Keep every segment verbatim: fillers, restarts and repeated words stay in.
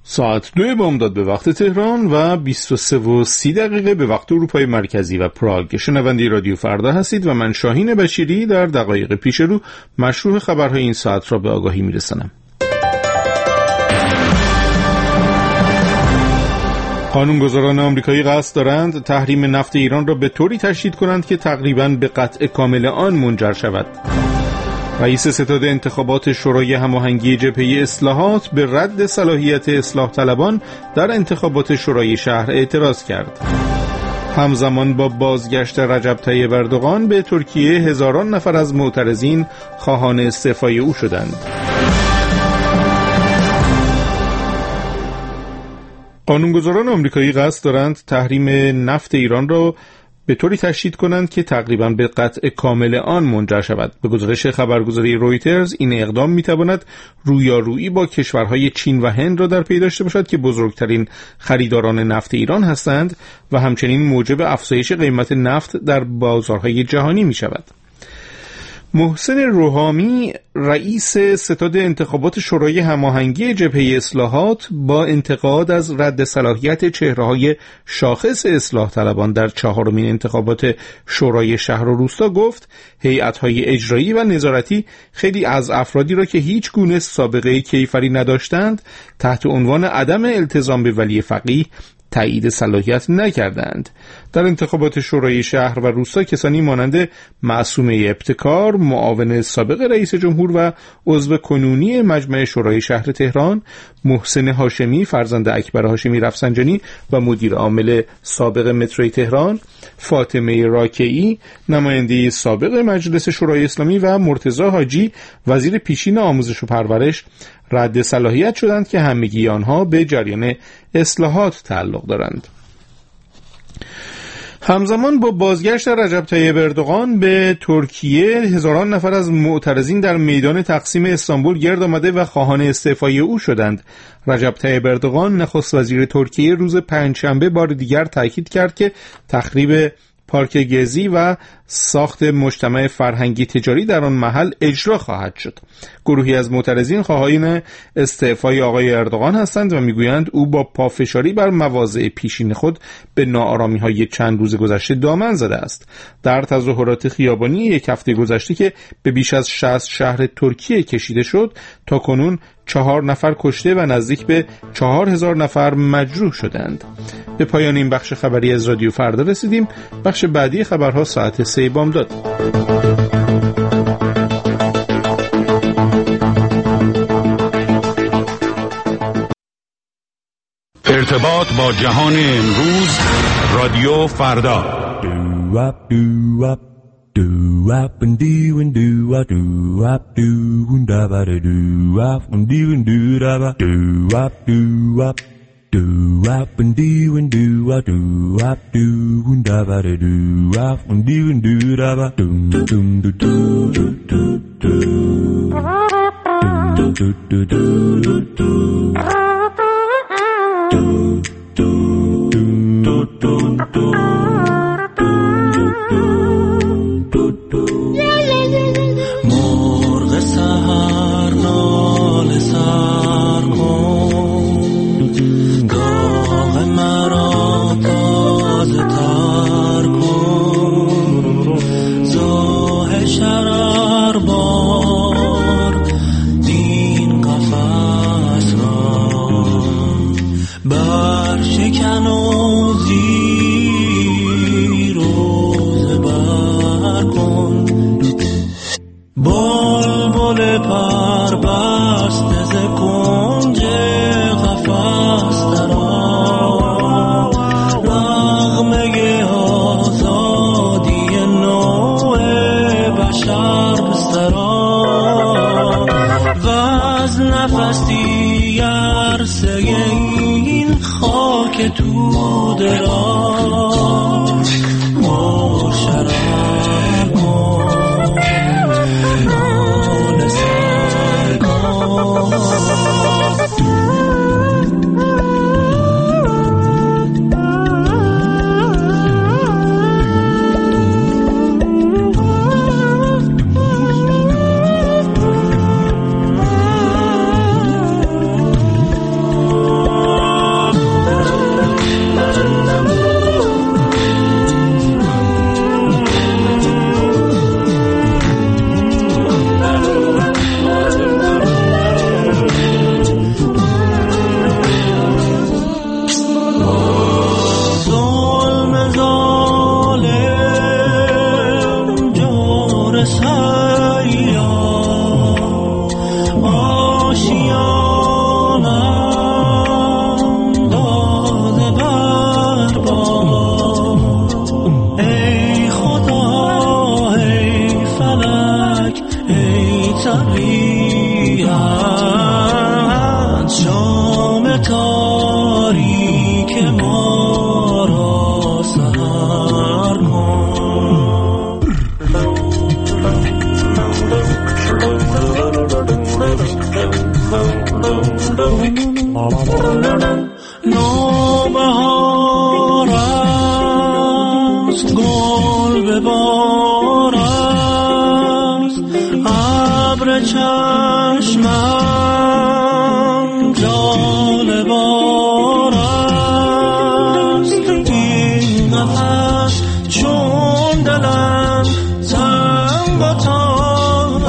ساعت دو بامداد به وقت تهران و بیست و سه و سی دقیقه به وقت اروپای مرکزی و پراگ. شنونده رادیو فردا هستید و من شاهین بشیری در دقایق پیش رو مشروع خبرهای این ساعت را به آگاهی میرسانم. قانونگذاران آمریکایی قصد دارند تحریم نفت ایران را به طوری تشدید کنند که تقریباً به قطع کامل آن منجر شود. رئیس ستاد انتخابات شورای هماهنگی جبهه اصلاحات به رد صلاحیت اصلاح طلبان در انتخابات شورای شهر اعتراض کرد. همزمان با بازگشت رجب طیب اردوغان به ترکیه، هزاران نفر از معترضین خواهان استعفای او شدند. قانونگذاران آمریکایی قصد دارند تحریم نفت ایران را به طوری تشدید کنند که تقریباً به قطع کامل آن منجر شود. به گزارش خبرگزاری رویترز این اقدام میتواند رویارویی با کشورهای چین و هند را در پی داشته باشد که بزرگترین خریداران نفت ایران هستند و همچنین موجب افزایش قیمت نفت در بازارهای جهانی می شود. محسن روحامی رئیس ستاد انتخابات شورای هماهنگی جبهه اصلاحات با انتقاد از رد صلاحیت چهره‌های شاخص اصلاح طلبان در چهارمین انتخابات شورای شهر و روستا گفت هیئت‌های اجرایی و نظارتی خیلی از افرادی را که هیچ گونه سابقه کیفری نداشتند تحت عنوان عدم التزام به ولی فقیه تایید صلاحیت نکردند. در انتخابات شورای شهر و روستا کسانی مانند معصومه ابتکار، معاون سابق رئیس جمهور و عضو کنونی مجمع شورای شهر تهران، محسن هاشمی فرزند اکبر هاشمی رفسنجانی و مدیر عامل سابق متروی تهران، فاطمه راکعی نماینده سابق مجلس شورای اسلامی و مرتضی حاجی وزیر پیشین آموزش و پرورش رد صلاحیت شدند که همگی آنها به جریان اصلاحات تعلق دارند. همزمان با بازگشت رجب طیب اردوغان به ترکیه، هزاران نفر از معترضین در میدان تقسیم استانبول گرد آمده و خواهان استعفای او شدند. رجب طیب اردوغان نخست وزیر ترکیه روز پنجشنبه بار دیگر تاکید کرد که تخریب پارک گزی و ساخت مجتمع فرهنگی تجاری در آن محل اجرا خواهد شد. گروهی از معترضین خواهان استعفای آقای اردوغان هستند و میگویند او با پافشاری بر مواضع پیشین خود به ناآرامی‌های چند روز گذشته دامن زده است. در تظاهرات خیابانی یک هفته گذشته که به بیش از شصت شهر ترکیه کشیده شد، تا کنون چهار نفر کشته و نزدیک به چهار هزار نفر مجروح شدند. به پایان این بخش خبری از رادیو فردا رسیدیم. بخش بعدی خبرها ساعت سه بامداد. ارتباط با جهان امروز، رادیو فردا. Do up and do and do up do up do and da ba do up and do and do da ba do up do up do up and do and do up do up do and da ba do up and do and do da ba do do do do do do do do do do do do نوبهار است گل ببار است ابر چشمم جالبار است این نفس چون دلم تنگ و تار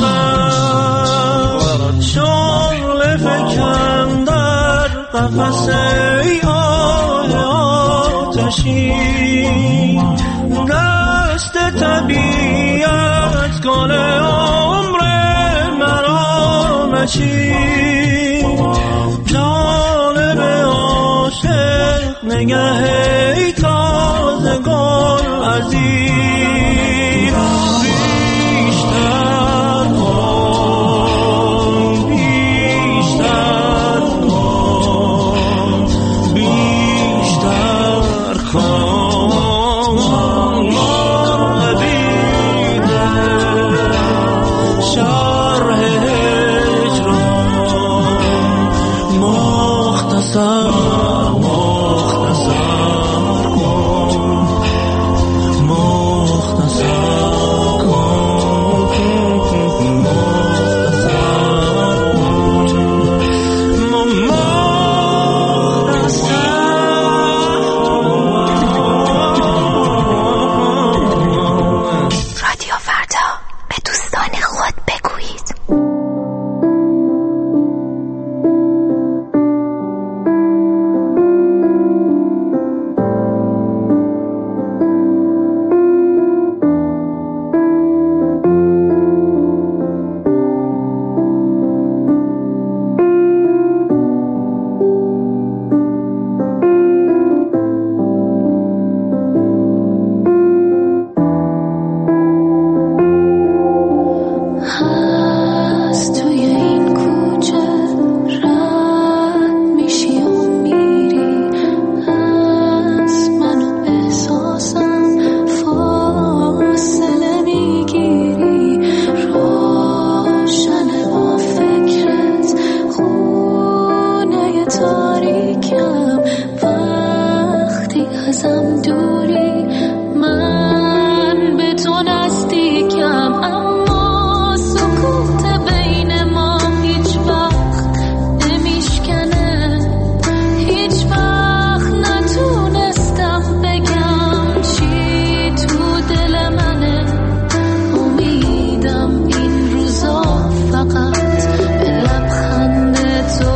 است شعله فکن در قفس ای آه آتشی دست طبیعت گل عمر مرا مچی جانب عاشق نگه ای تازه گل عزیز بیشتر کن بیشتر کن بیشتر کن مرغبیده شرح هجران مختصر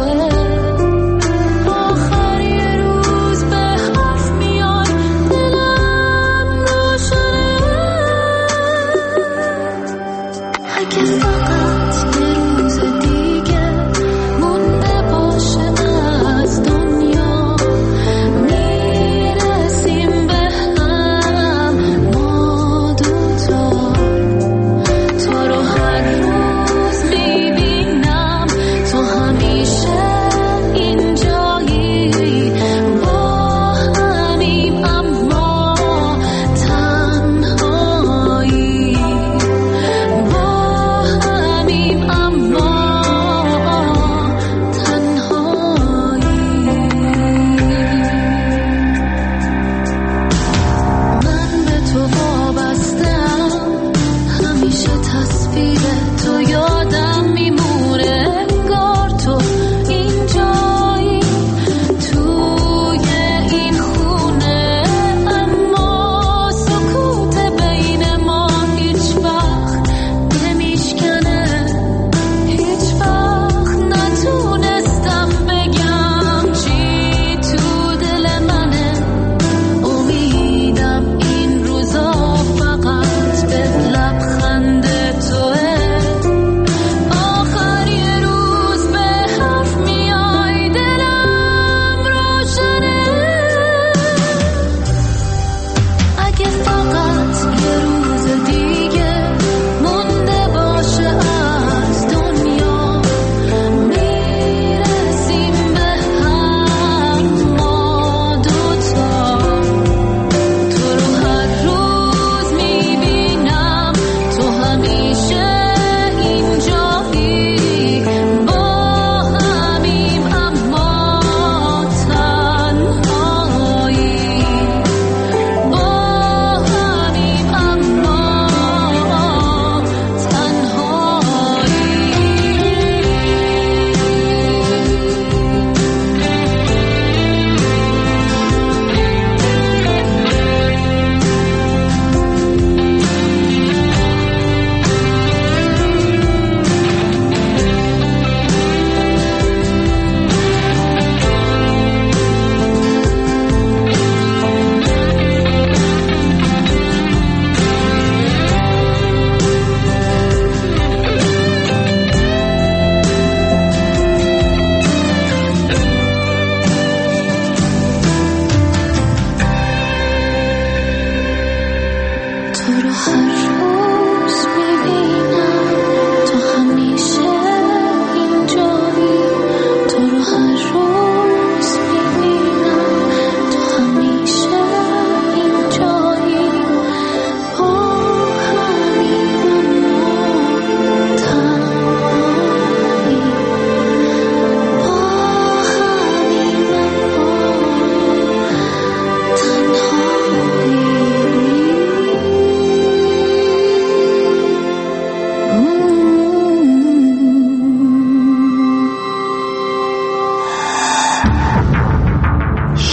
آخر یه روز به حرف میاد دلم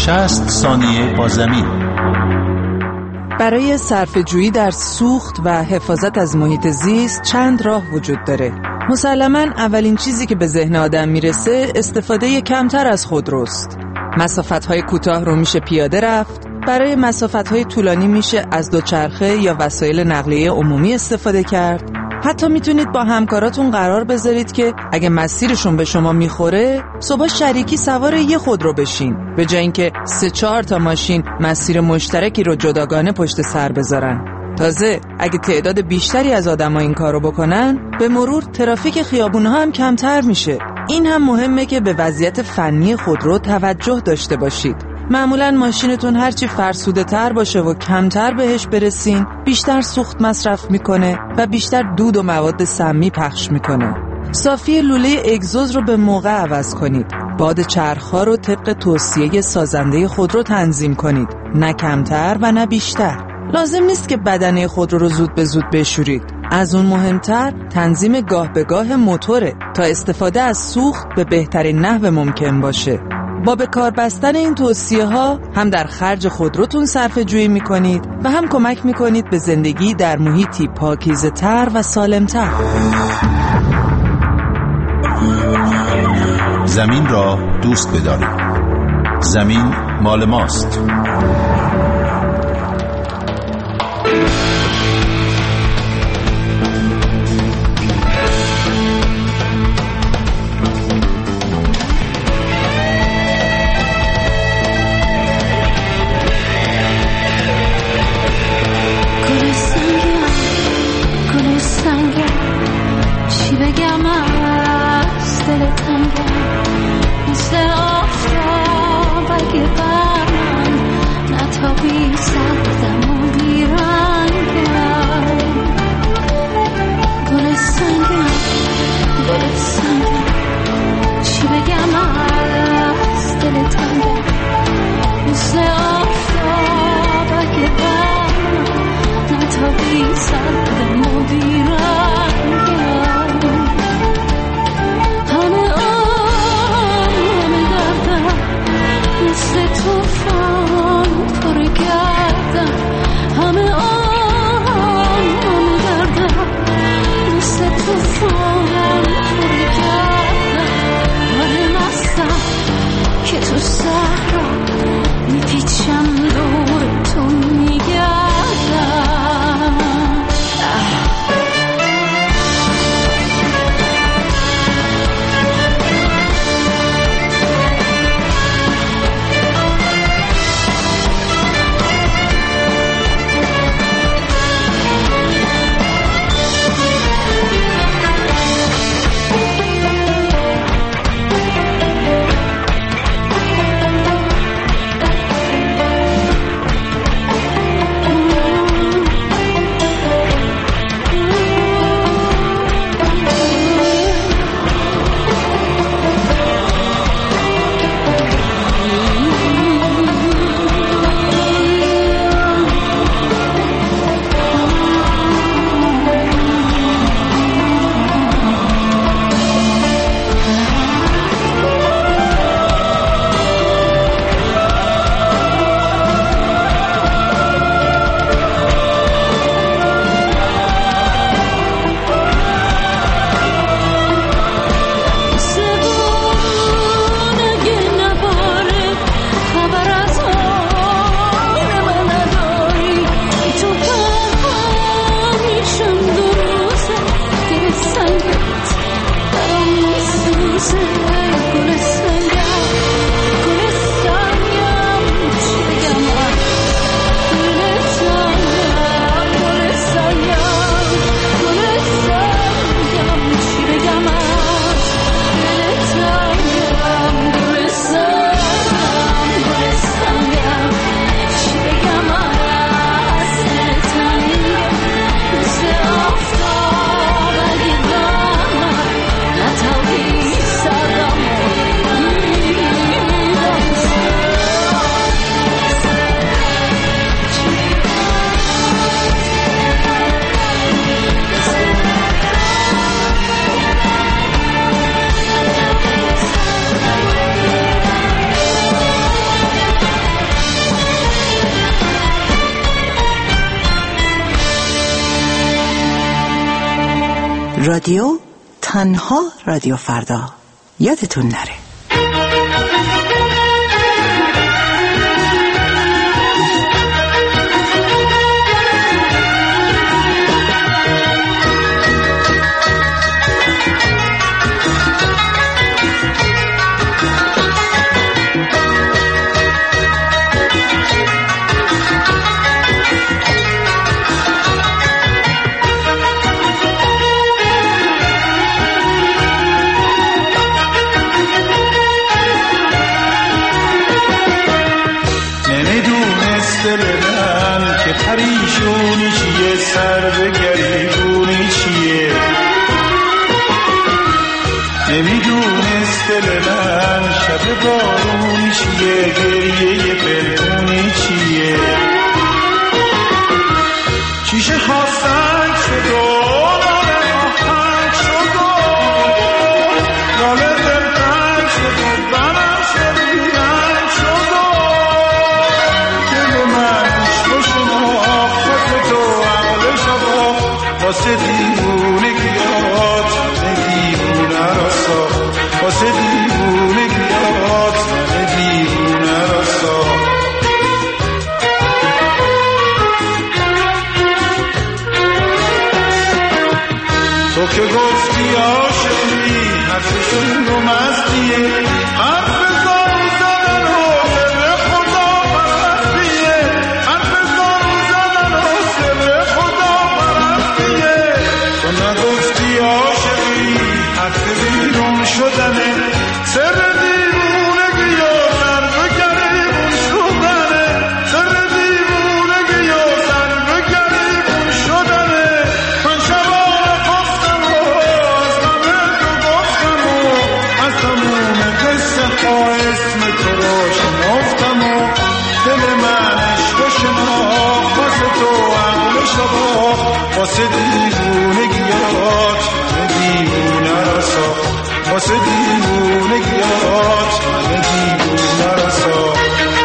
شصت ثانیه با زمین. برای صرفه‌جویی در سوخت و حفاظت از محیط زیست چند راه وجود داره. مسلماً اولین چیزی که به ذهن آدم میرسه استفاده کمتر از خودروست. مسافت‌های کوتاه رو میشه پیاده رفت، برای مسافت‌های طولانی میشه از دوچرخه یا وسایل نقلیه عمومی استفاده کرد. حتی میتونید با همکاراتون قرار بذارید که اگه مسیرشون به شما میخوره صبح شریکی سوار یه خودرو بشین، به جای اینکه سه چهار تا ماشین مسیر مشترکی رو جداگانه پشت سر بذارن. تازه اگه تعداد بیشتری از آدم‌ها این کارو بکنن، به مرور ترافیک خیابون‌ها هم کمتر میشه. این هم مهمه که به وضعیت فنی خودرو توجه داشته باشید. معمولاً ماشینتون هرچی فرسوده تر باشه و کمتر بهش برسین، بیشتر سوخت مصرف میکنه و بیشتر دود و مواد سمی پخش میکنه. صافی لوله اگزوز رو به موقع عوض کنید. باد چرخ‌ها رو طبق توصیه سازنده خودرو تنظیم کنید، نه کمتر و نه بیشتر. لازم نیست که بدنه خودرو رو زود به زود بشورید. از اون مهمتر تنظیم گاه به گاه موتوره تا استفاده از سوخت به بهترین نحو ممکن باشه. با به کار بستن این توصیه ها هم در خرج خودروتون صرفه جویی میکنید و هم کمک میکنید به زندگی در محیطی پاکیزه تر و سالم تر. زمین را دوست بدارید. زمین مال ماست. رادیو تنها رادیو فردا، یادتون نره. پریشونی چیه، سر به گریبونی چیه، نمیدونست دل من شب بارونی چیه، گریه پنهونی چیه، چیشه ها سنگ شد و لاله آهنگ شد و لاله دل تنگ شد و بنم شد بیرنگ شد و دل من واسه دیوونگیات من دیوونه را ساخت، واسه دیوونگیات من دیوونه را ساخت. تو که گفتی عاشقی حرفشون رو مستیه، حرف زارو زدن و سر خدا پرستیه، حرف زارو زدن و سر خدا پرستیه. تو نگفتی عاشقی حرف بیرون شدنه، سر دیوونگی و سر به گریبون شدنه، سر دیوونگی و سر به گریبون شدنه. من شبانه خواستم و از همه تو گفتم و از تموم قصه ها اسم تو رو شناختم و دل من عشق شناخت، واسه تو عقل شباخت، واسه دیوونگیات من دیوونه را ساخت، واسه دیوونگیات من دیوونه را ساخت.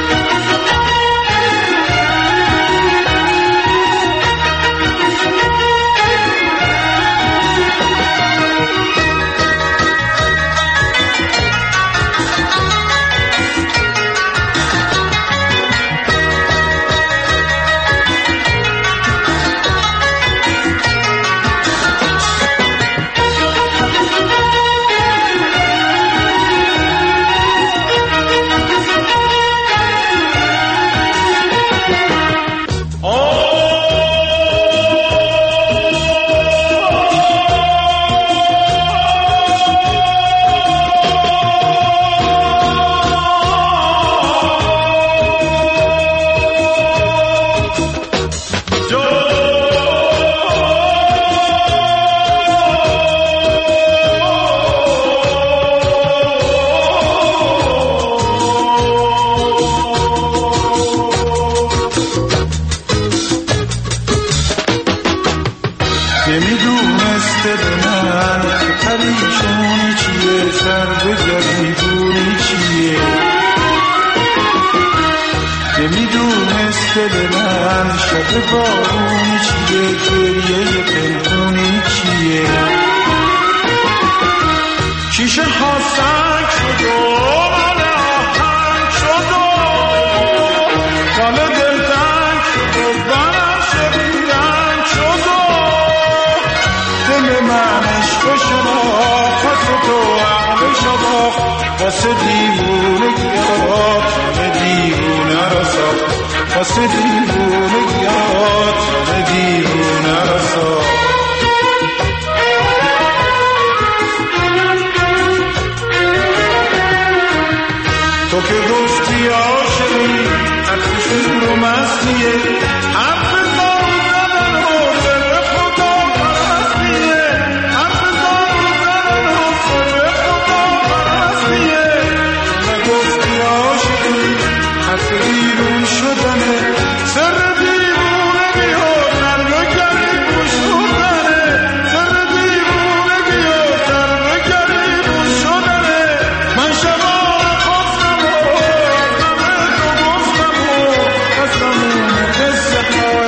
نمیدونست دل من که پریشونی چیه، سر به گریبونی چیه، نمیدونست دل من شب بارونی چیه، گریه پنهونی چیه، شیشه ها سنگ شد و لاله آهنگ شد و لاله دل تنگ شد و بنم شد بیرنگ شد و دل من عشق شناخت، واسه تو عقل شناخت، واسه دیوونگیات من دیوونه را ساخت، واسه دیوونگیات من دیوونه را ساخت. تو که گفتی عاشقی حرفشون رو مستیه، حرف زارو زدن و سر خدا پرستیه، حرف زارو زدن و سر خدا پرستیه. نگفتی عاشقی حرف بیرون شدنه، سر دیوونگی و سر به گریبون شدنه، سر دیوونگی و سر به گریبون شدنه. من شبانه خواستم و از همه تو گفتم و از تموم قصه ها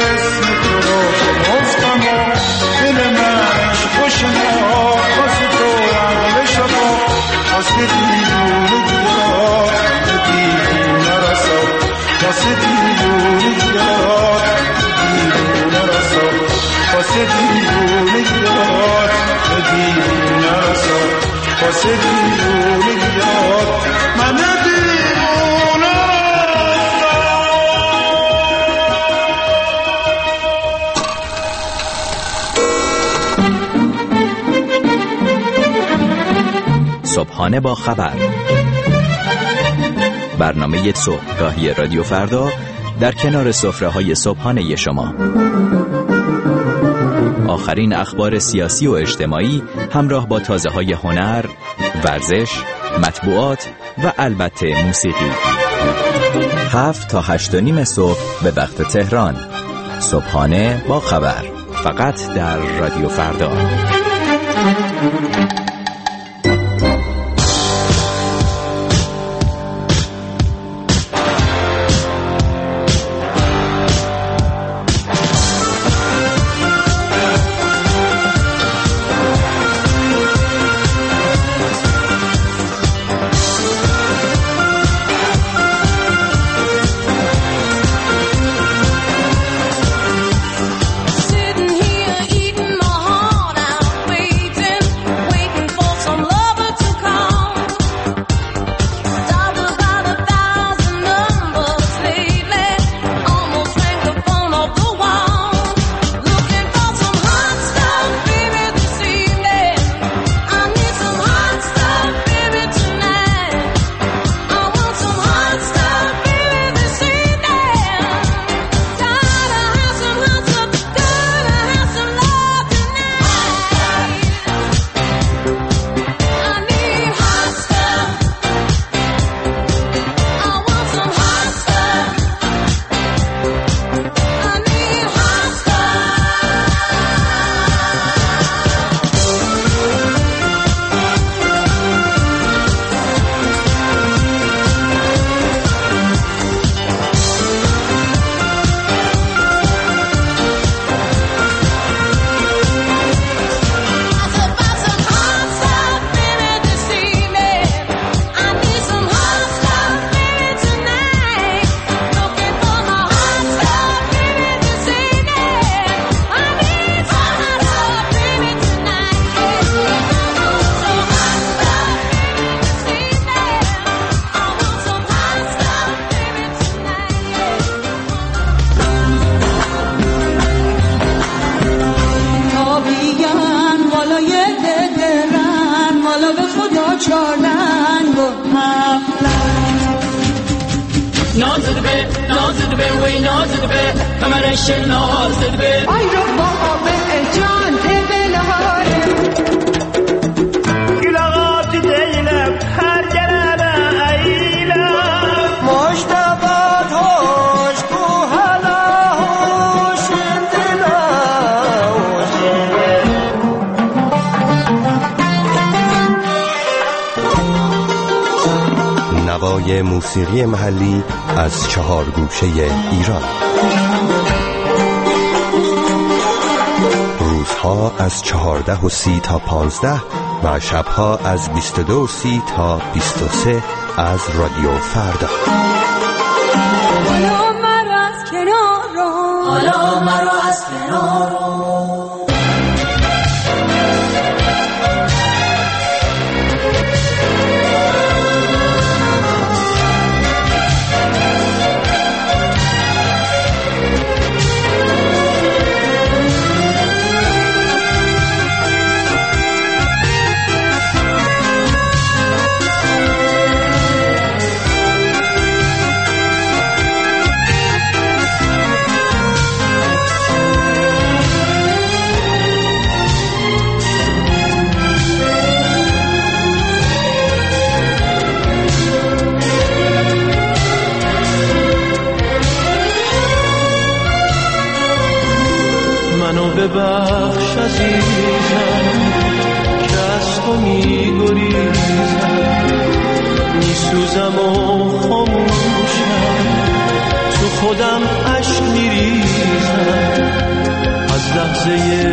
واسه دیوونیات من دیوونه صبحانه با خبر، برنامه صبحگاهی رادیو فردا در کنار سفره‌های صبحانه شما. آخرین اخبار سیاسی و اجتماعی همراه با تازه‌های هنر، ورزش، مطبوعات و البته موسیقی. هفت تا هشت و نیم صبح به وقت تهران. صبحانه با خبر، فقط در رادیو فردا. نوای موسیقی محلی از چهار گوشه ایران. روزها از چهارده و سی تا پانزده و شبها از بیست و دو و سی تا بیست و سه از رادیو فردا. حالا مرا از کنار رو، حالا مرا از کنار رو. ببخش عزیزم که از تو میگریزم، میسوزم و خاموشم، تو خودم عشق میریزم. از لحظه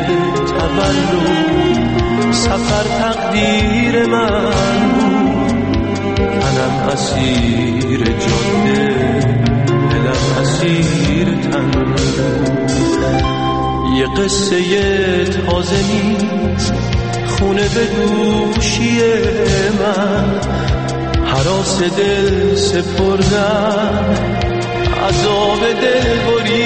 تولد سفر تقدیر من بود، تنم اسیر جاده، دلم اسیر تن. یه قصه تازه نیست، خونه به دوشی من، هراس دل سپردن، عذاب دل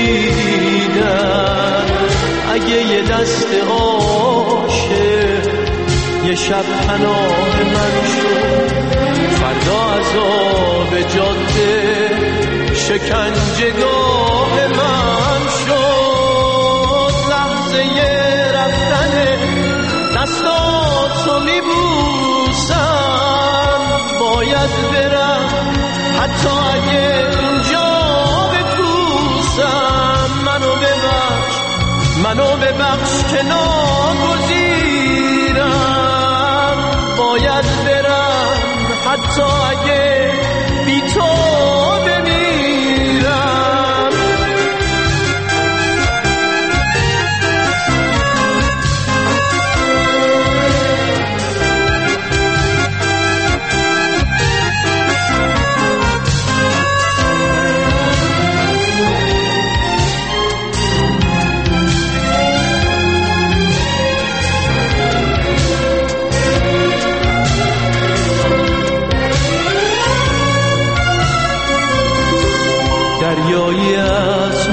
بریدن. اگه یه دست عاشق یه شب پناه من شد، فردا عذاب جاده شکنجهگاه من شد. لحظه رفتن دستاتو میبوسم، باید برم حتی اگه اینجا بپوسم. منو ببخش منو ببخش که ناگزیرم، باید برم حتی اگه بی تو بمیرم. دریایی از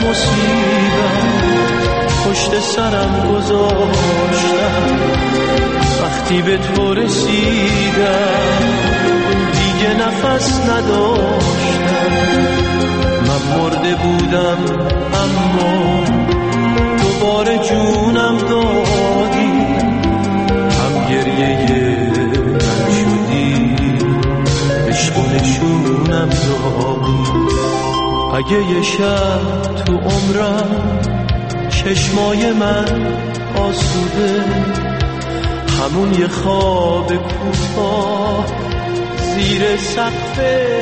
مصیبت پشت سرم گذاشتم، وقتی به تو رسیدم دیگه نفس نداشتم. من مرده بودم اما دوباره جونم دادی، هم گریه من شدی، عشق و نشونم دادی. اگه یه شب تو عمرم چشمای من آسوده، همون یه خواب کوتاه زیر سقف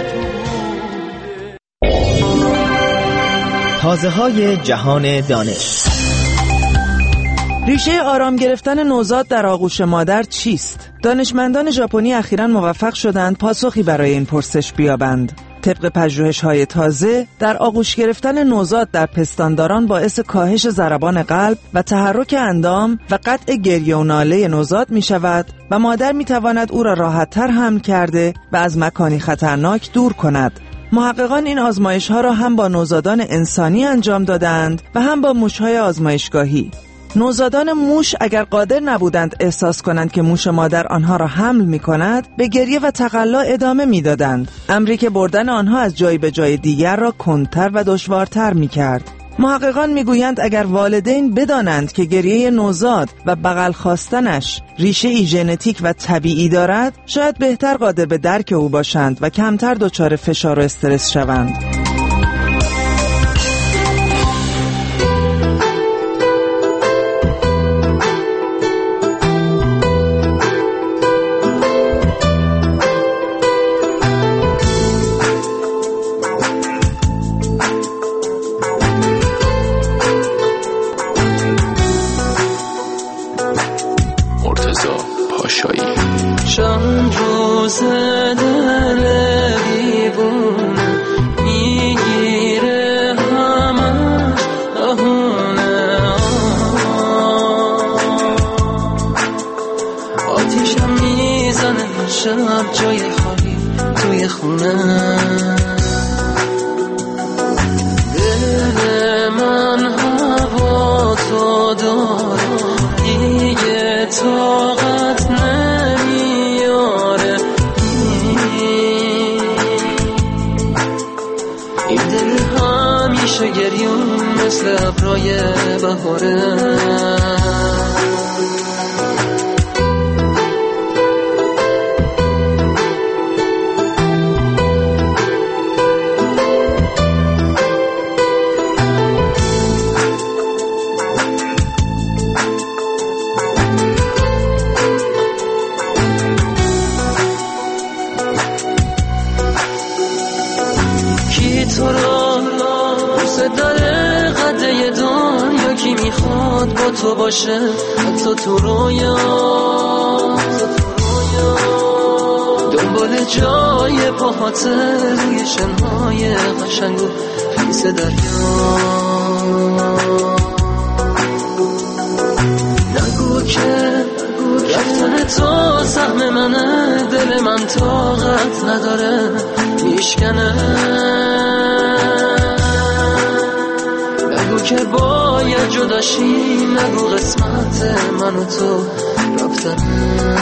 تازه های جهان دانش. ریشه آرام گرفتن نوزاد در آغوش مادر چیست؟ دانشمندان ژاپنی اخیراً موفق شدند پاسخی برای این پرسش بیابند. طبق پژوهش‌های تازه، در آغوش گرفتن نوزاد در پستانداران باعث کاهش ضربان قلب و تحرک اندام و قطع گریه و ناله نوزاد می‌شود و مادر می‌تواند او را راحت‌تر حمل کرده و از مکانی خطرناک دور کند. محققان این آزمایش‌ها را هم با نوزادان انسانی انجام دادند و هم با موش‌های آزمایشگاهی. نوزادان موش اگر قادر نبودند احساس کنند که موش مادر آنها را حمل می کند، به گریه و تقلا ادامه می دادند، امری که بردن آنها از جای به جای دیگر را کندتر و دشوارتر می کرد. محققان می گویند اگر والدین بدانند که گریه نوزاد و بغل خواستنش ریشه ای ژنتیک و طبیعی دارد، شاید بهتر قادر به درک او باشند و کمتر دچار فشار و استرس شوند. چند روز دل دیوون میگیره همش بهونه، آتیشم میزنه شب جای خالی توی خونه. دل من هوا تو داره دیگه طاقت نمیاره، این دل همیشه گریون مثل ابرای بهاره. تو را دوست داره قده دنیا، کی میخواد با تو باشه حتی تو رویا، دنبال جای پاهات روی شنهای قشنگ و خیس دریا. نگو که رفتن سهم منه، دل من طاقت نداره میشکنه. نگو که باید جداشی، نگو قسمت من و تو رفتنه.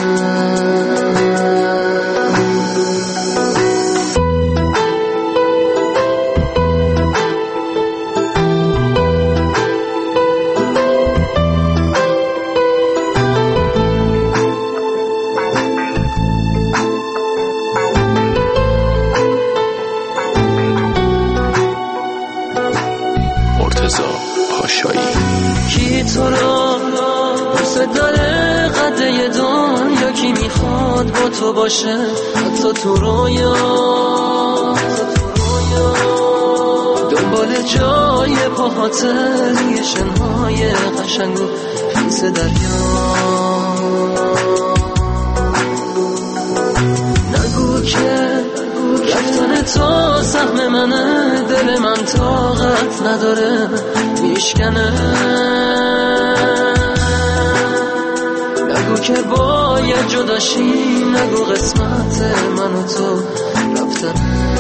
کی تو را دوست داره قده دنیا، کی میخواد با تو باشه حتی تو رویا، دنبال جای پاهاته روی شنهای قشنگ و خیس دریا. نگو که رفتن تو سهم منه، دل من طاقت نداره میشکنه. نگو که باید جداشی، نگو قسمت من و تو رفتنه.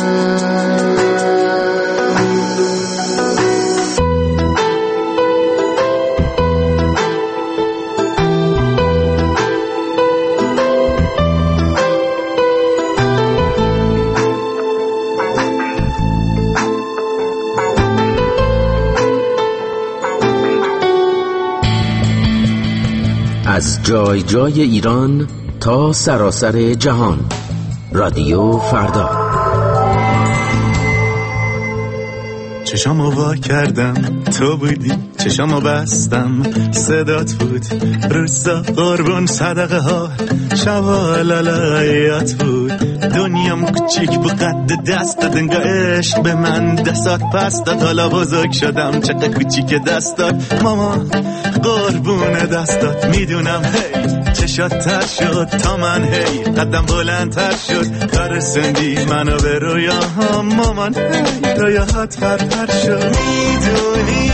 از جای جای ایران تا سراسر جهان، رادیو فردا. چشامو وا کردم تو بودی، چشامو بستم صدات بود، روزا قربون صدقه ها شبا لالایات بود. دنیام کوچیک بود قد دست داد، انگار عشق به من دستات پس داد. حالا بزرگ شدم چقدر کوچیک دستات ماما، قربون دستات. میدونم هی چشات تر شد تا من، هی قدم بلندتر شد تا رسوندی منو به رویاها مامان، هی رویاهات پرپر شد. میدونی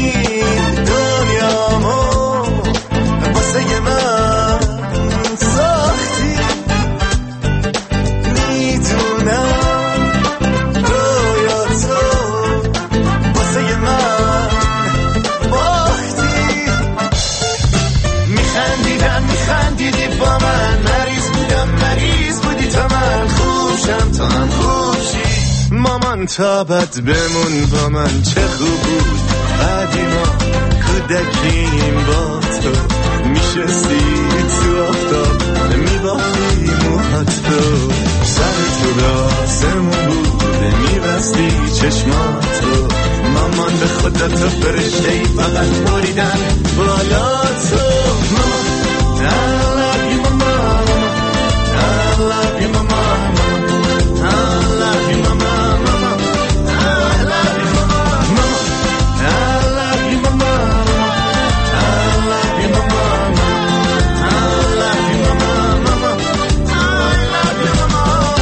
دنیامو واسه من ساختی، میدونم رویاتو واسه من باختی. میخندیدم میخندیدی با من، مریض بودم مریض بودی تا من، خوشم تا هم خوشی. مامان تا بد بمون با من، چه خوب بود قدیما کودکیم با تو، میشستی تو آفتاب میبافی موهات تو، سر تو راسمون بود میبستی چشماتو. مامان به خدا تو فرشته ای، فقط بریدن بالا تو. مامان I love you mama, I love you mama, I love you mama, mama, I love you mama, mama, I love you mama, I love you mama, I love you mama, mama, I love you mama.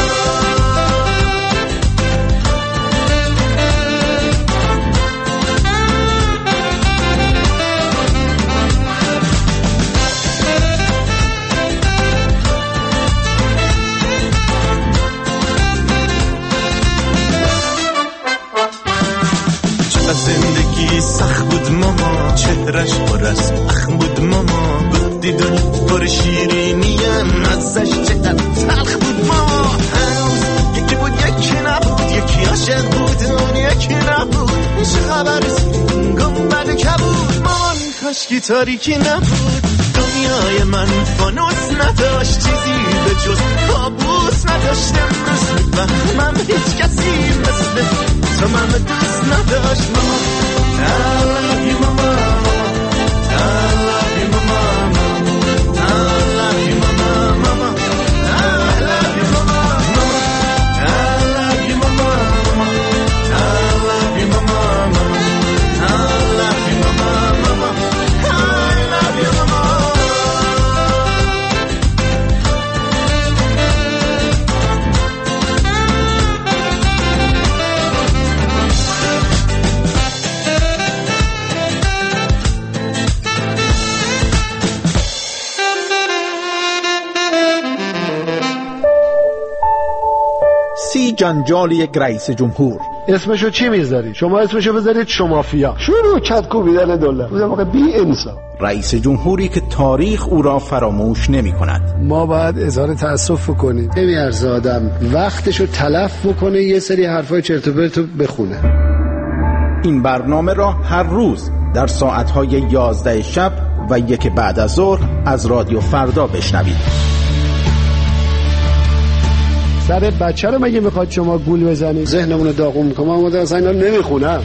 زندگی سخت بود ماما، چهرش پر از اخم بود ماما، گفتی دنیا پر شیرینیم، ازش چقدر تلخ بود ماما. هنوز یکی بود یکی نبود، یکی عاشق بود اون یکی نبود. چه خبر گنبد کبود مامان، کاشکی تاریکی نبود. دنیای من فانوس نداشت، چیزی به جز کابوس نداشتم. مثل من هیچ کسی مثل تو من دوست نداشت ماما. I love you mama, I love you mama, I love you mama, mama, I love you mama, mama, I love you mama, I love you mama, I love you mama, mama, I love you mama. جنجال یک رئیس جمهور. اسمشو چی میذاری؟ شما اسمشو بذارید شمافیا. شروع کت کوبیدن دلار. بودم واقعا بی انصاف. رئیس جمهوری که تاریخ او را فراموش نمی کند. ما باید اظهار تأسف کنیم. نمیارزه آدم وقتشو تلف بکنه یه سری حرفای چرت و پرت بخونه. این برنامه را هر روز در ساعتهای یازده شب و یک بعد از ظهر از رادیو فردا بشنوید. سر بچه رو مگه میخواد شما گول بزنید؟ ذهنمون رو داغون میکنم. من مدام اصلا اینا نمیخونم.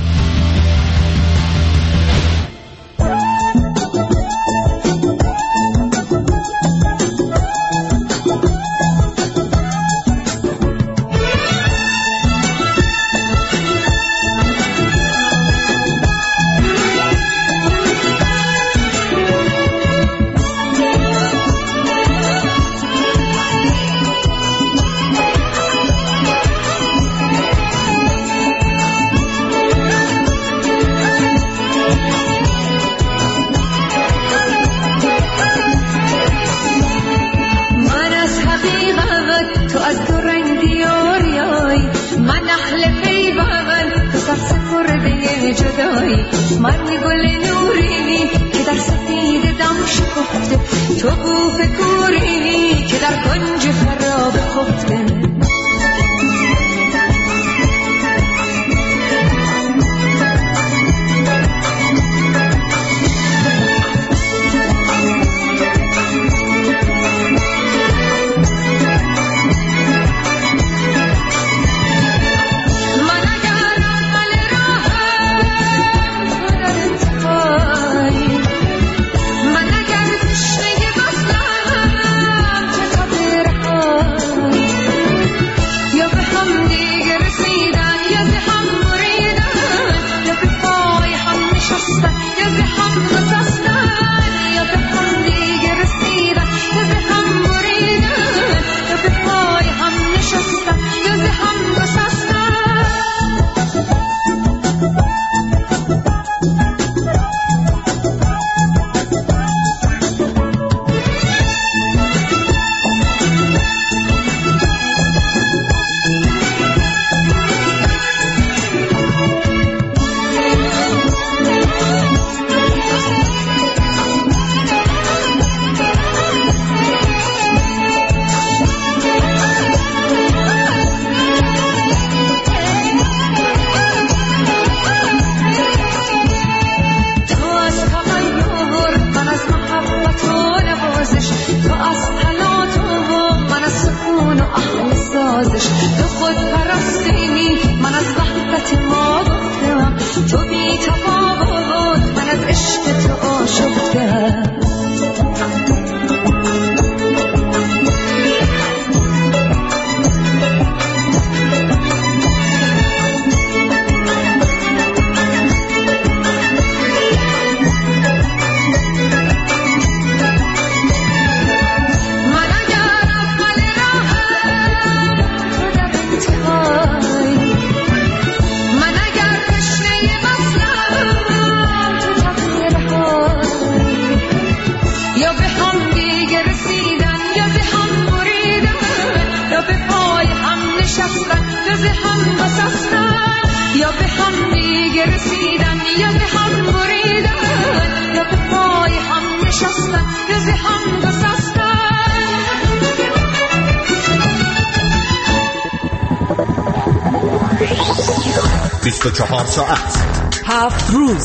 بیست و چهار ساعت، هفت روز،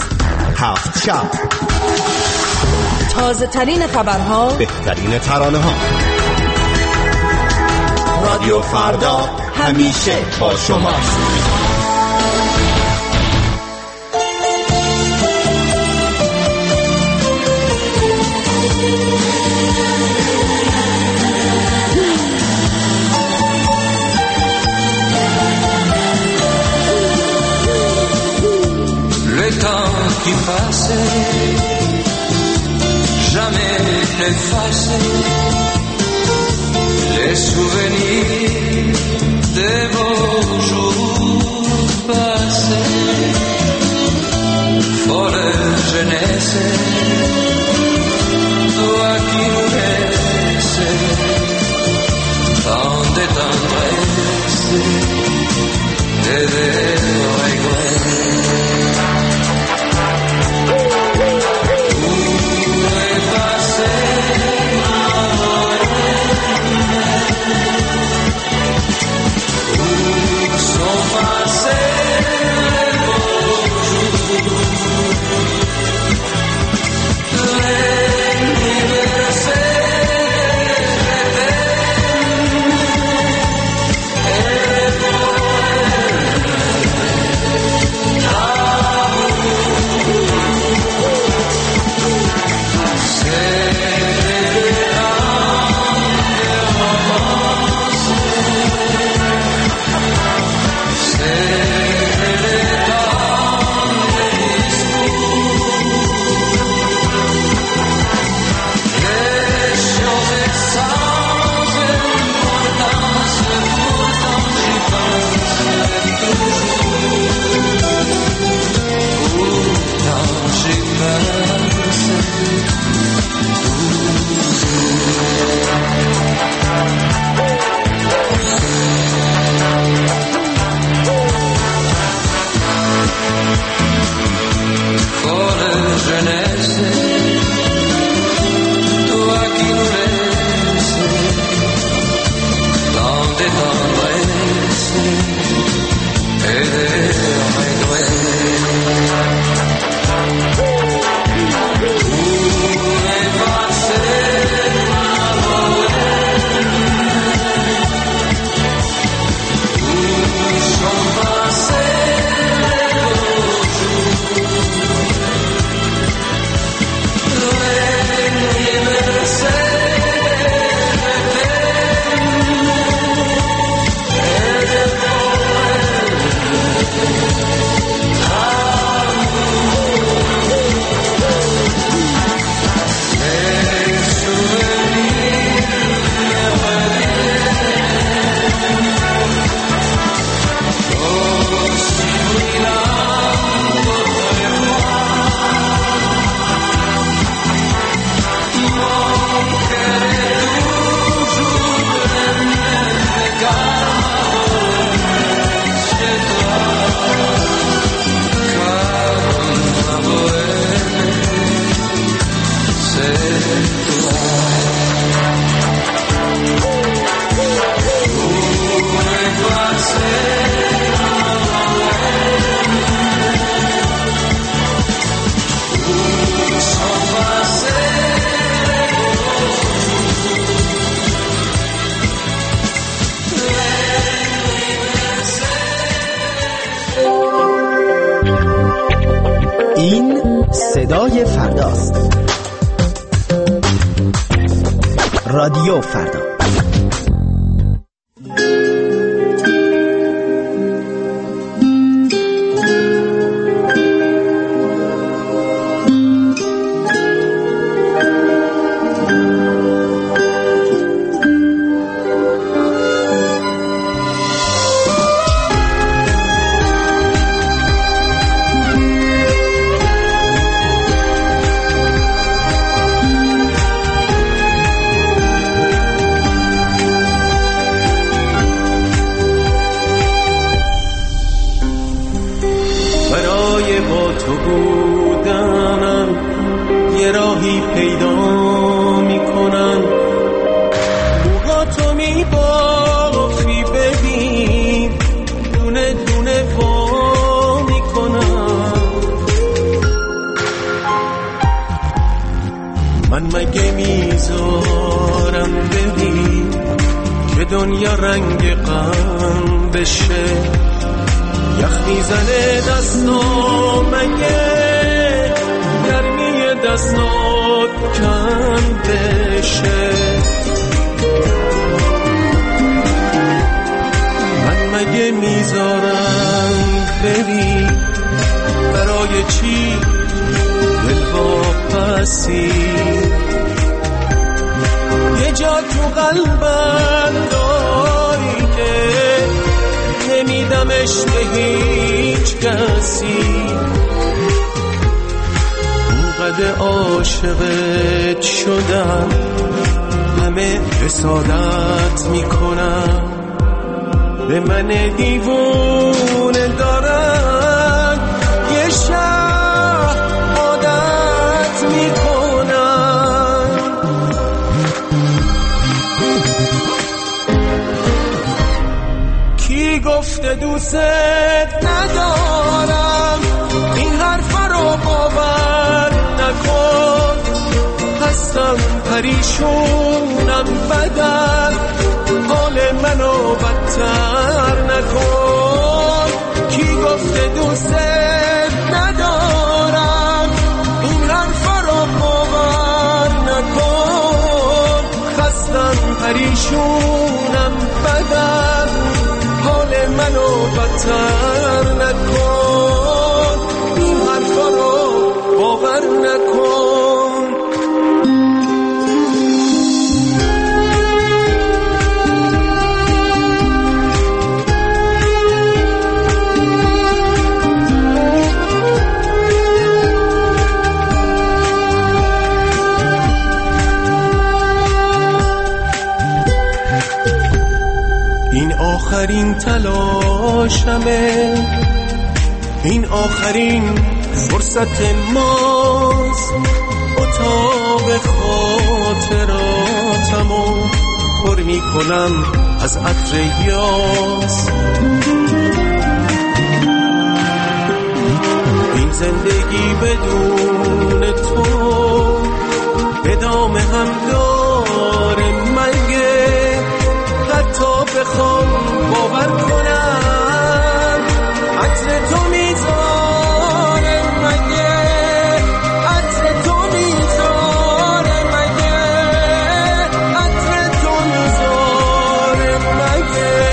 هفت شب، تازه ترین خبرها، بهترین ترانه ها. رادیو فردا همیشه با شماست. Qui passe, jamais effacé les souvenirs de vos jours passés. Folle jeunesse, toi qui nous laisses tant de tendresse. این صدای فرداست. رادیو فردا. دنیا رنگ غم بشه، یخ میزنه دستا مگه گرمی دستات کم بشه. من مگه میذارم بری، برای چی دل واپسی؟ یه جا تو قلبم داری که نمیدمش به هیچ کسی. اونقدر عاشقت شدم همه حسادت میکنم، به من دیوونه دارن یه شب عادت میکنم. کی گفته دوست ندارم، این حرفا رو باور نکن. هستم پریشونم بدن، حال منو بدتر نکن. کی گفته دوست ندارم، این حرفا رو باور نکن. خستم پریشونم بدن، حال منو بدتر نکن. این حرفا رو باور نکن. این آخرین تلاشمه، این آخرین فرصت ماست. اتاق خاطراتمو پر میکنم از عطر یاس. زندگی بدون تو به دام هم داره مگه حتی بخوام باور کنم عطر تو میذاره مگه عطر تو میذاره مگه عطر تو میذاره مگه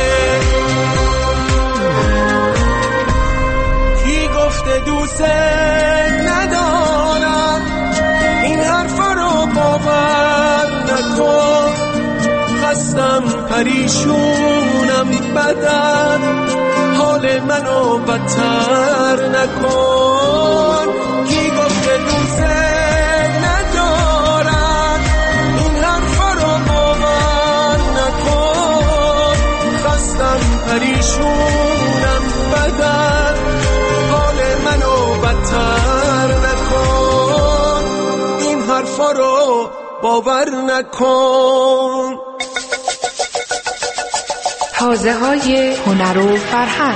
کی گفته دوست ندارم این حرفا رو باور نکن خستم پریشونم بدن حال منو بدتر نکن کی گفته دوست ندارم این حرفا رو باور نکن خستم پریشونم بدن حال منو بدتر نکن این حرفا رو باور نکن. حوزه های هنر و فرهنگ.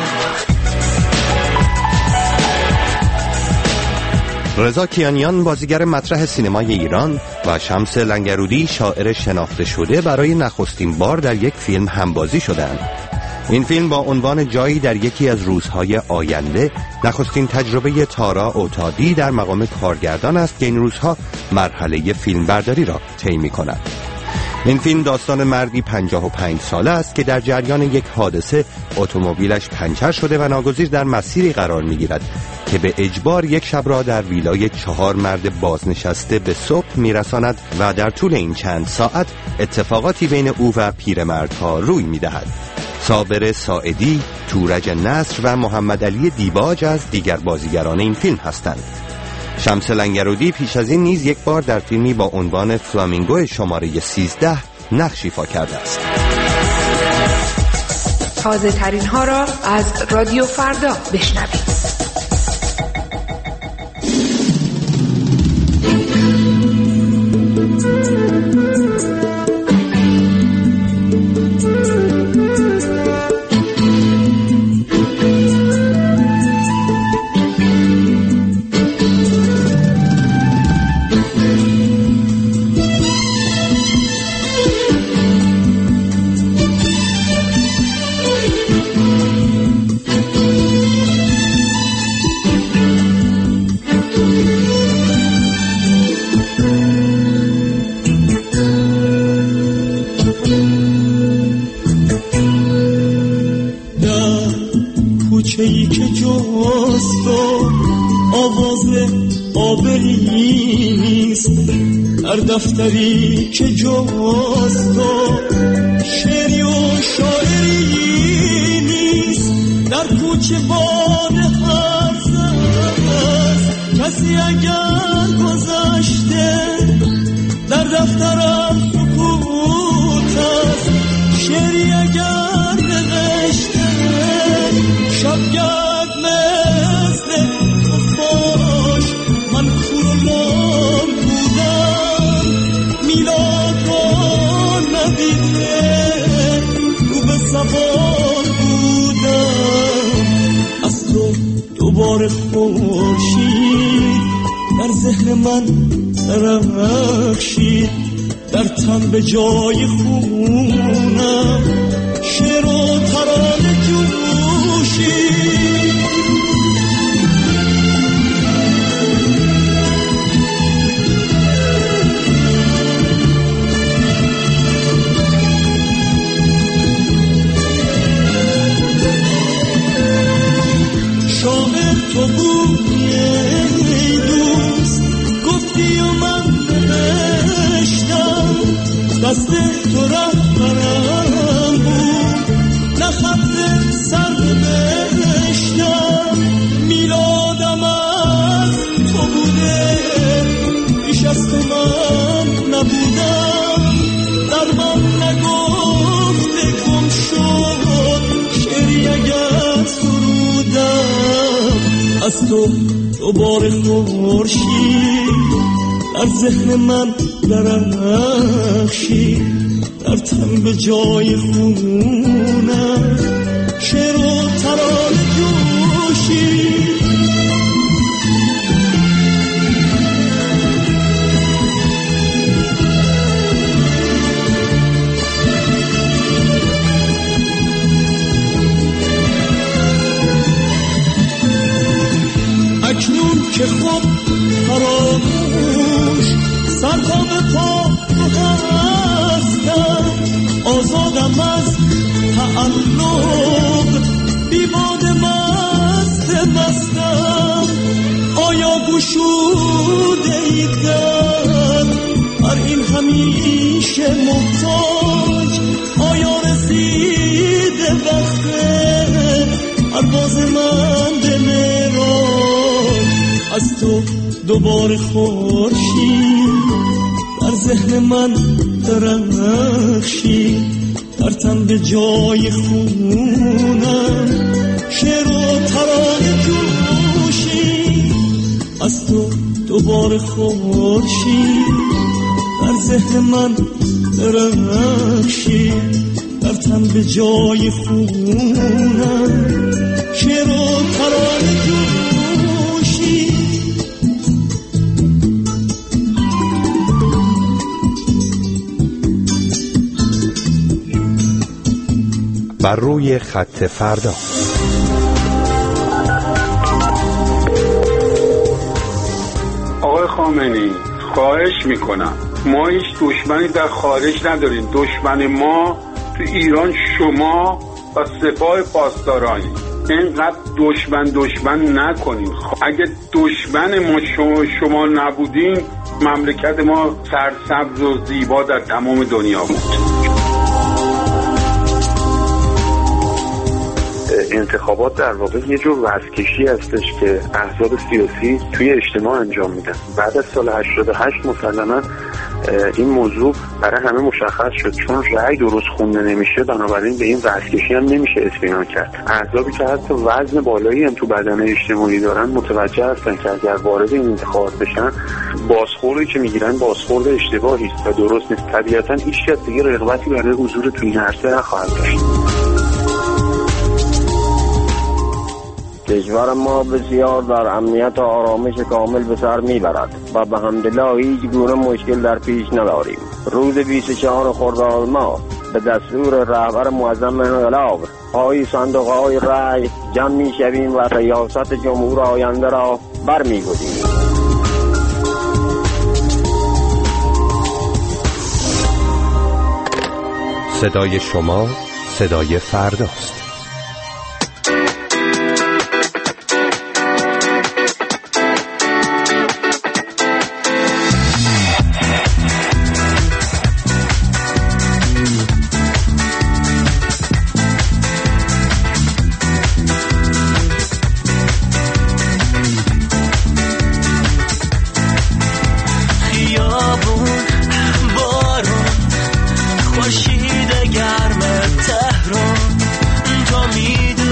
رضا کیانیان بازیگر مطرح سینمای ایران و شمس لنگرودی شاعر شناخته شده برای نخستین بار در یک فیلم همبازی شدند. این فیلم با عنوان جایی در یکی از روزهای آینده نخستین تجربه تارا اوتادی در مقام کارگردان است که این روزها مرحله فیلمبرداری را طی می‌کند. این فیلم داستان مردی پنجاه و پنج ساله است که در جریان یک حادثه اتومبیلش پنچر شده و ناگزیر در مسیری قرار می‌گیرد که به اجبار یک شب را در ویلای چهار مرد بازنشسته به صبح می‌رساند و در طول این چند ساعت اتفاقاتی بین او و پیرمردها روی می‌دهد. صابر ساعدی، تورج نصر و محمد علی دیباج از دیگر بازیگران این فیلم هستند. شمس لنگرودی پیش از این نیز یک بار در فیلمی با عنوان فلامینگو شماره سیزده نقش ایفا کرده است. تازه ترین ها را از رادیو فردا بشنوید. کوچه‌ای که جز تو آواز آبری نیست، در دفتری که جز تو شعری و شاعری نیست، در کوچه بان هرز است کسی اگر گذشته، در دفترم سکوت است شعری اگر نوشته، شبگرد مثل خفاش من کورلام بودم، میلاد را ندیده رو به سوار بودم، از تو دوباره خورشید در ذهن من درخشید، در تن به جای خونم شعر و ترانه جوشید. شاعر تو بودی ای دوست، گفتی و من نوشتم، دست تو رهبرم بود، نه خط سر نوشتم، میلادم از تو بوده، پیش از تو من نبودم، در من نگفته گم شد شعری اگر سرودم، از تو دوباره خورشید در ذهن من درخشید، در تن به جای خونم شعر و ترانه جوشید. که خب فراموش سر تا به پا هستم، آزادم از تعلق بی باد مست مستم. آیا گشوده ای دل بر این همیشه محتاج؟ آیا رسیده وقت پرواز من به معراج؟ از تو دوباره خورشید در ذهن من درخشید، ترتم به جای خونم شعر و ترانه جوشید. از تو دوباره خورشید در ذهن من درخشید، ترتم به جای خونم شعر و ترانه جوشید. بر روی خط فردا. آقای خامنه‌ای خواهش میکنم، ما هیچ دشمنی در خارج نداریم. دشمن ما تو ایران شما و سپاه پاسدارانی. اینقدر دشمن دشمن نکنین. اگه دشمن ما شما, شما نبودین، مملکت ما سرسبز و زیبا در تمام دنیا بود. انتخابات در واقع یه جور وزکشی هستش که احزاب سیاسی توی اجتماع انجام میدن. بعد از سال هشتاد و هشت مسلماً این موضوع برای همه مشخص شد، چون رأی درست خونده نمیشه، بنابراین به این وزکشی هم نمیشه اطمینان کرد. احزابی که حتی وزن بالایی هم تو بدن اجتماعی دارن متوجه هستن که اگر وارد این انتخابات بشن، بازخوردی که میگیرن بازخورد اشتباهی است و درست نیست. طبیعتاً هیچ کس دیگه رغبتی برای حضور تو این عرصه نخواهد داشت. کشور ما بسیار در امنیت و آرامش کامل به سر میبرد و به حمدالله هیچ گونه مشکل در پیش نداریم. روز بیست و چهارم خرداد ما به دستور رهبر معظم انقلاب پای صندوق های رای جمع میشویم و ریاست جمهور آینده را برمیگزینیم. صدای شما صدای فرداست.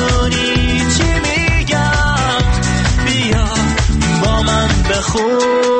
خون